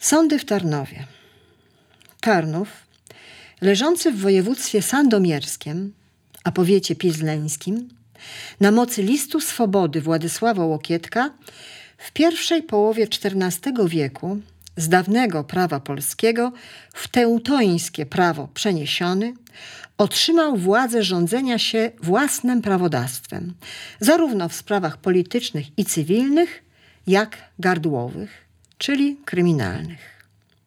Sądy w Tarnowie. Tarnów, leżący w województwie sandomierskim, a powiecie pilzleńskim, na mocy listu swobody Władysława Łokietka w pierwszej połowie XIV wieku z dawnego prawa polskiego w teutońskie prawo przeniesiony, otrzymał władzę rządzenia się własnym prawodawstwem, zarówno w sprawach politycznych i cywilnych, jak gardłowych, czyli kryminalnych.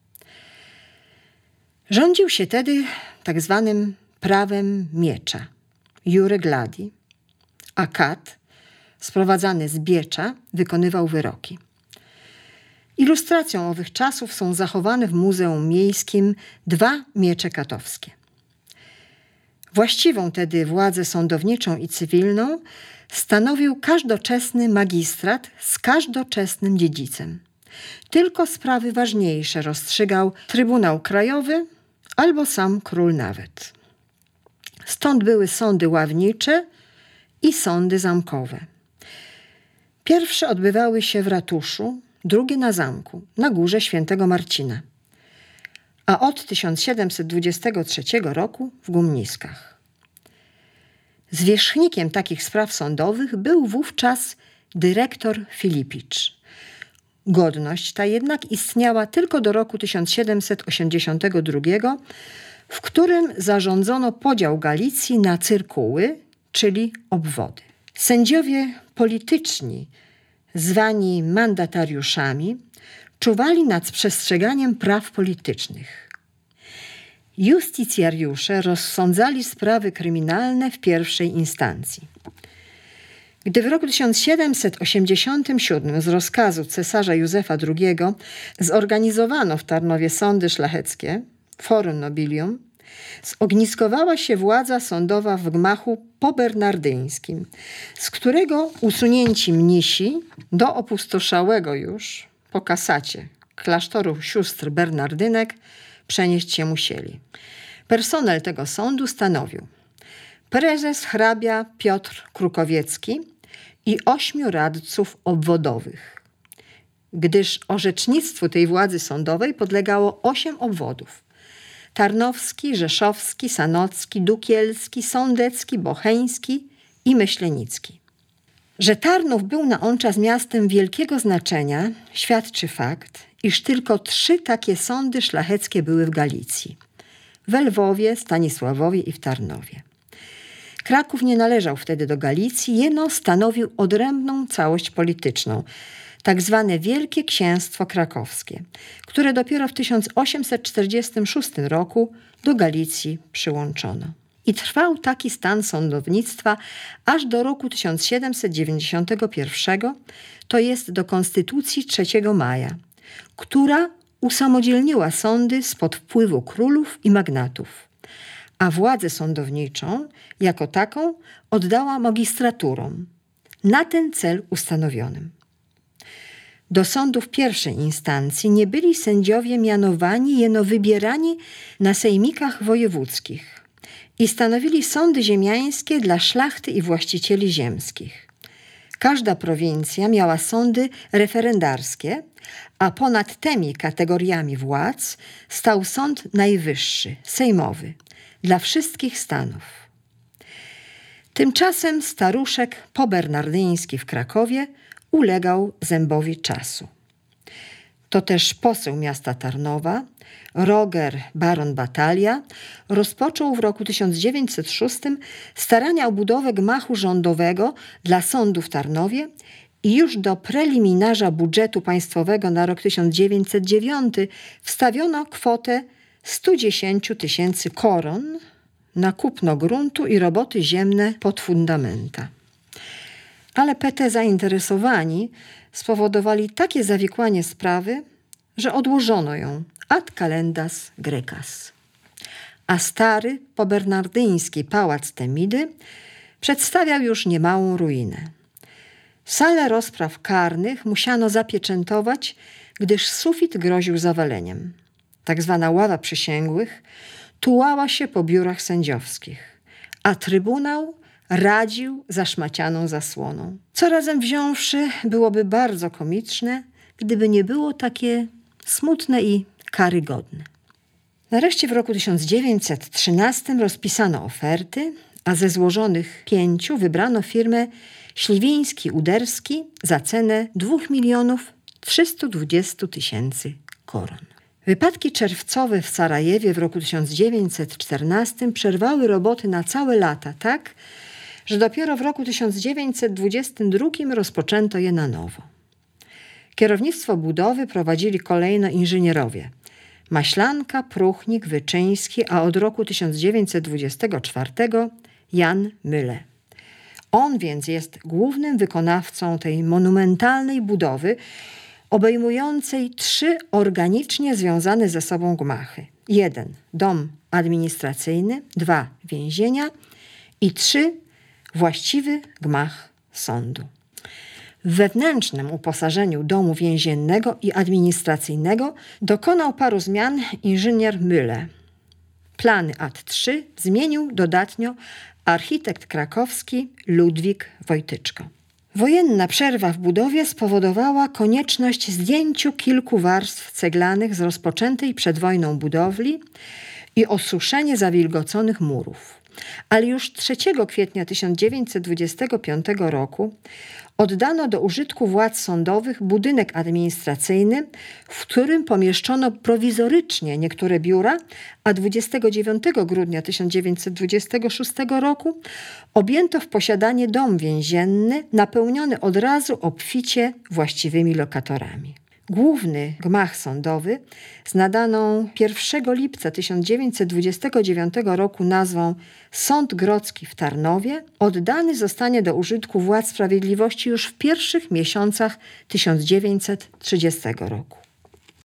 Rządził się tedy tak zwanym prawem miecza, iure gladi, a kat, sprowadzany z Biecza, wykonywał wyroki. Ilustracją owych czasów są zachowane w Muzeum Miejskim 2 miecze katowskie. Właściwą tedy władzę sądowniczą i cywilną stanowił każdoczesny magistrat z każdoczesnym dziedzicem. Tylko sprawy ważniejsze rozstrzygał Trybunał Krajowy albo sam król nawet. Stąd były sądy ławnicze i sądy zamkowe. Pierwsze odbywały się w ratuszu, drugie na zamku, na górze Świętego Marcina, a od 1723 roku w Gumniskach. Zwierzchnikiem takich spraw sądowych był wówczas dyrektor Filipicz. Godność ta jednak istniała tylko do roku 1782, w którym zarządzono podział Galicji na cyrkuły, czyli obwody. Sędziowie polityczni, zwani mandatariuszami, czuwali nad przestrzeganiem praw politycznych. Justicjariusze rozsądzali sprawy kryminalne w pierwszej instancji. Gdy w roku 1787 z rozkazu cesarza Józefa II zorganizowano w Tarnowie sądy szlacheckie, forum nobilium, zogniskowała się władza sądowa w gmachu pobernardyńskim, z którego usunięci mnisi do opustoszałego już po kasacie klasztoru sióstr Bernardynek przenieść się musieli. Personel tego sądu stanowił prezes hrabia Piotr Krukowiecki i 8 radców obwodowych, gdyż orzecznictwu tej władzy sądowej podlegało 8 obwodów: tarnowski, rzeszowski, sanocki, dukielski, sądecki, bocheński i myślenicki. Że Tarnów był na on czas miastem wielkiego znaczenia, świadczy fakt, iż tylko 3 takie sądy szlacheckie były w Galicji: w Lwowie, Stanisławowie i w Tarnowie. Kraków nie należał wtedy do Galicji, jeno stanowił odrębną całość polityczną, tak zwane Wielkie Księstwo Krakowskie, które dopiero w 1846 roku do Galicji przyłączono. I trwał taki stan sądownictwa aż do roku 1791, to jest do Konstytucji 3 maja, która usamodzielniła sądy spod wpływu królów i magnatów, a władzę sądowniczą jako taką oddała magistraturom, na ten cel ustanowionym. Do sądów pierwszej instancji nie byli sędziowie mianowani, jeno wybierani na sejmikach wojewódzkich i stanowili sądy ziemiańskie dla szlachty i właścicieli ziemskich. Każda prowincja miała sądy referendarskie, a ponad tymi kategoriami władz stał Sąd Najwyższy, sejmowy, dla wszystkich stanów. Tymczasem staruszek pobernardyński w Krakowie ulegał zębowi czasu. To też poseł miasta Tarnowa, Roger baron Batalia, rozpoczął w roku 1906 starania o budowę gmachu rządowego dla sądu w Tarnowie i już do preliminarza budżetu państwowego na rok 1909 wstawiono kwotę 110 000 koron na kupno gruntu i roboty ziemne pod fundamenta. Ale PT zainteresowani spowodowali takie zawikłanie sprawy, że odłożono ją ad calendas Grecas. A stary pobernardyński pałac Temidy przedstawiał już niemałą ruinę. Salę rozpraw karnych musiano zapieczętować, gdyż sufit groził zawaleniem. Tak zwana ława przysięgłych tułała się po biurach sędziowskich, a trybunał radził zaszmacianą zasłoną. Co razem wziąwszy byłoby bardzo komiczne, gdyby nie było takie smutne i karygodne. Nareszcie w roku 1913 rozpisano oferty, a ze złożonych 5 wybrano firmę Śliwiński-Uderski za cenę 2 320 000 koron. Wypadki czerwcowe w Sarajewie w roku 1914 przerwały roboty na całe lata, tak, że dopiero w roku 1922 rozpoczęto je na nowo. Kierownictwo budowy prowadzili kolejno inżynierowie: Maślanka, Pruchnik, Wyczyński, a od roku 1924 Jan Mülle. On więc jest głównym wykonawcą tej monumentalnej budowy, obejmującej 3 organicznie związane ze sobą gmachy. 1. Dom administracyjny, 2. Więzienia i 3. Właściwy gmach sądu. W wewnętrznym uposażeniu domu więziennego i administracyjnego dokonał paru zmian inżynier Mülle. Plany Ad 3 zmienił dodatnio architekt krakowski Ludwik Wojtyczko. Wojenna przerwa w budowie spowodowała konieczność zdjęcia kilku warstw ceglanych z rozpoczętej przed wojną budowli i osuszenie zawilgoconych murów. Ale już 3 kwietnia 1925 roku oddano do użytku władz sądowych budynek administracyjny, w którym pomieszczono prowizorycznie niektóre biura, a 29 grudnia 1926 roku objęto w posiadanie dom więzienny, napełniony od razu obficie właściwymi lokatorami. Główny gmach sądowy z nadaną 1 lipca 1929 roku nazwą Sąd Grodzki w Tarnowie oddany zostanie do użytku władz sprawiedliwości już w pierwszych miesiącach 1930 roku.